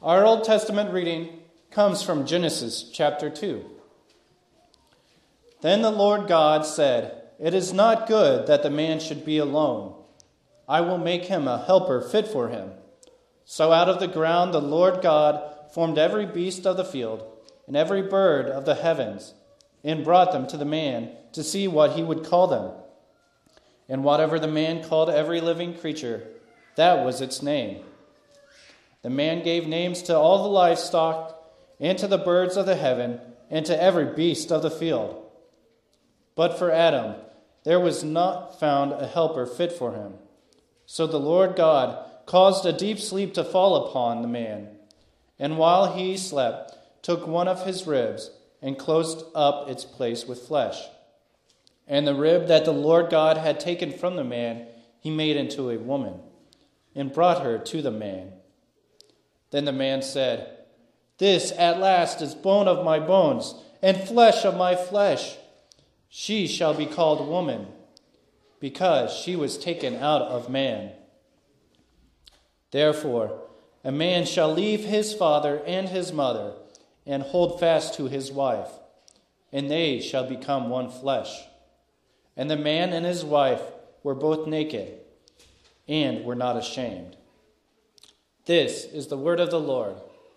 Our Old Testament reading comes from Genesis chapter 2. Then the Lord God said, "It is not good that the man should be alone. I will make him a helper fit for him." So out of the ground the Lord God formed every beast of the field and every bird of the heavens, and brought them to the man to see what he would call them. And whatever the man called every living creature, that was its name. The man gave names to all the livestock, and to the birds of the heaven, and to every beast of the field. But for Adam there was not found a helper fit for him. So the Lord God caused a deep sleep to fall upon the man, and while he slept, took one of his ribs and closed up its place with flesh. And the rib that the Lord God had taken from the man, he made into a woman, and brought her to the man. Then the man said, "This at last is bone of my bones, and flesh of my flesh. She shall be called woman, because she was taken out of man. Therefore, a man shall leave his father and his mother, and hold fast to his wife, and they shall become one flesh. And the man and his wife were both naked, and were not ashamed." This is the word of the Lord.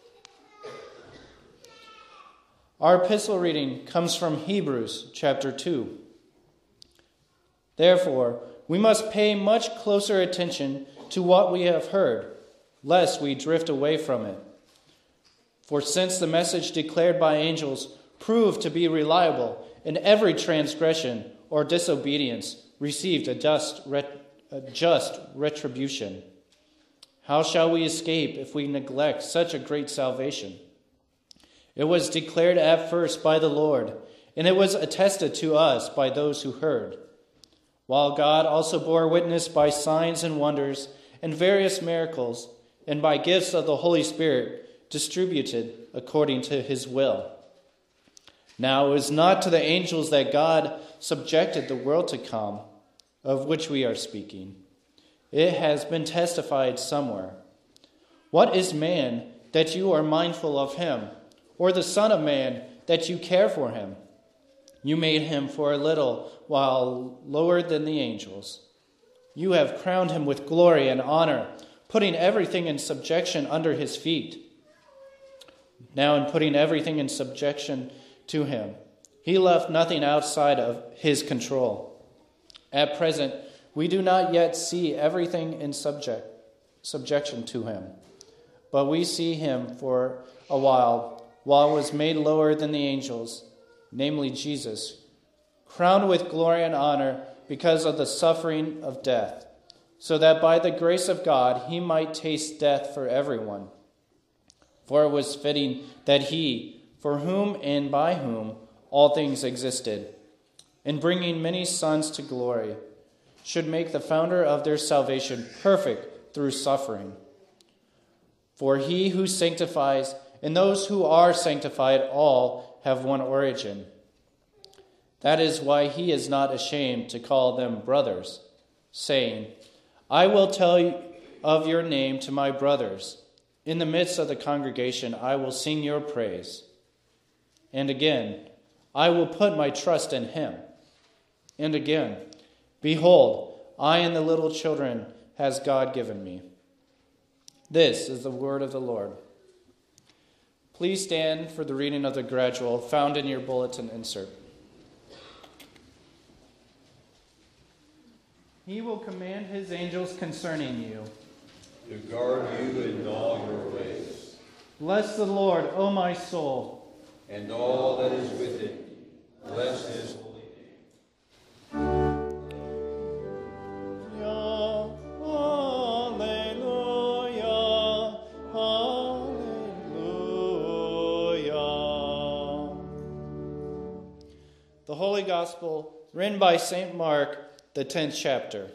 Our epistle reading comes from Hebrews chapter 2. Therefore, we must pay much closer attention to what we have heard, lest we drift away from it. For since the message declared by angels proved to be reliable, and every transgression or disobedience received a just retribution, how shall we escape if we neglect such a great salvation? It was declared at first by the Lord, and it was attested to us by those who heard, while God also bore witness by signs and wonders and various miracles, and by gifts of the Holy Spirit distributed according to his will. Now it was not to the angels that God subjected the world to come, of which we are speaking. It has been testified somewhere. "What is man that you are mindful of him, or the Son of Man that you care for him? You made him for a little while lower than the angels. You have crowned him with glory and honor, putting everything in subjection under his feet. Now in putting everything in subjection to him, he left nothing outside of his control. At present, we do not yet see everything in subjection to him, but we see him for a while it was made lower than the angels, namely Jesus, crowned with glory and honor because of the suffering of death, so that by the grace of God he might taste death for everyone. For it was fitting that he, for whom and by whom all things existed, in bringing many sons to glory, should make the founder of their salvation perfect through suffering. For he who sanctifies and those who are sanctified all have one origin. That is why he is not ashamed to call them brothers, saying, 'I will tell of your name to my brothers. In the midst of the congregation I will sing your praise.' And again, 'I will put my trust in him.' And again, 'Behold, I and the little children has God given me.'" This is the word of the Lord. Please stand for the reading of the gradual found in your bulletin insert. "He will command his angels concerning you, to guard you in all your ways. Bless the Lord, O my soul, and all that is within me. Bless his holy name. Hallelujah, hallelujah. The Holy Gospel, written by St. Mark, the 10th chapter.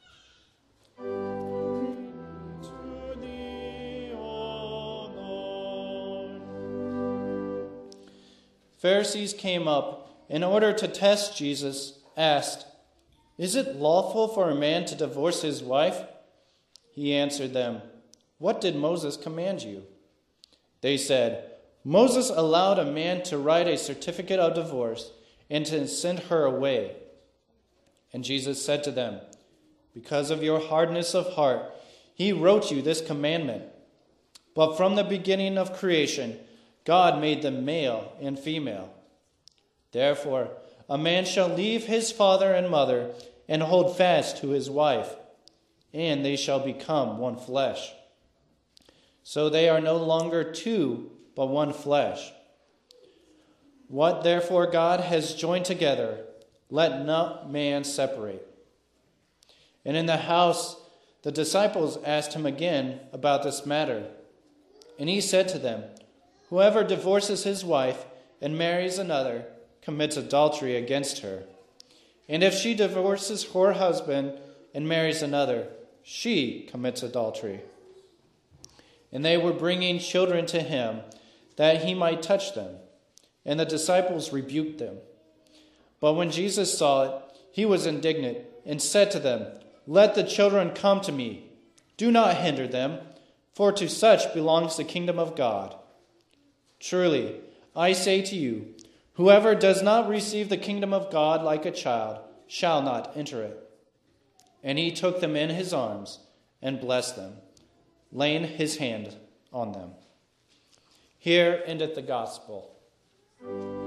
Pharisees came up in order to test Jesus, asked, "Is it lawful for a man to divorce his wife?" He answered them, "What did Moses command you?" They said, Moses allowed a man to write a certificate of divorce and to send her away. And Jesus said to them, because of your hardness of heart, he wrote you this commandment. But from the beginning of creation, God made them male and female. Therefore, a man shall leave his father and mother and hold fast to his wife, and they shall become one flesh. So they are no longer two, but one flesh. What therefore God has joined together, let not man separate. And in the house the disciples asked him again about this matter. And he said to them, whoever divorces his wife and marries another commits adultery against her. And if she divorces her husband and marries another, she commits adultery. And they were bringing children to him that he might touch them. And the disciples rebuked them. But when Jesus saw it, he was indignant and said to them, let the children come to me. Do not hinder them, for to such belongs the kingdom of God. Truly, I say to you, whoever does not receive the kingdom of God like a child shall not enter it. And he took them in his arms and blessed them, laying his hand on them. Here endeth the gospel.